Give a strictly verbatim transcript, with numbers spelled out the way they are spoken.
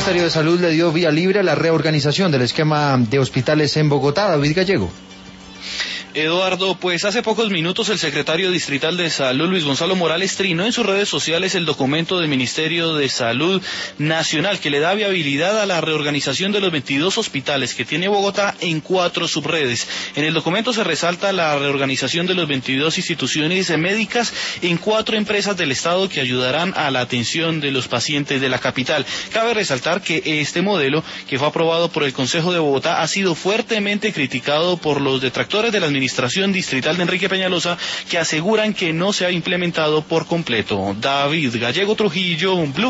Ministerio de Salud le dio vía libre a la reorganización del esquema de hospitales en Bogotá. David Gallego. Eduardo, pues hace pocos minutos el secretario distrital de Salud, Luis Gonzalo Morales, trinó en sus redes sociales el documento del Ministerio de Salud Nacional que le da viabilidad a la reorganización de los veintidós hospitales que tiene Bogotá en cuatro subredes. En el documento se resalta la reorganización de las veintidós instituciones médicas en cuatro empresas del Estado que ayudarán a la atención de los pacientes de la capital. Cabe resaltar que este modelo, que fue aprobado por el Consejo de Bogotá, ha sido fuertemente criticado por los detractores de la administración Administración Distrital de Enrique Peñalosa, que aseguran que no se ha implementado por completo. David Gallego Trujillo, Blue.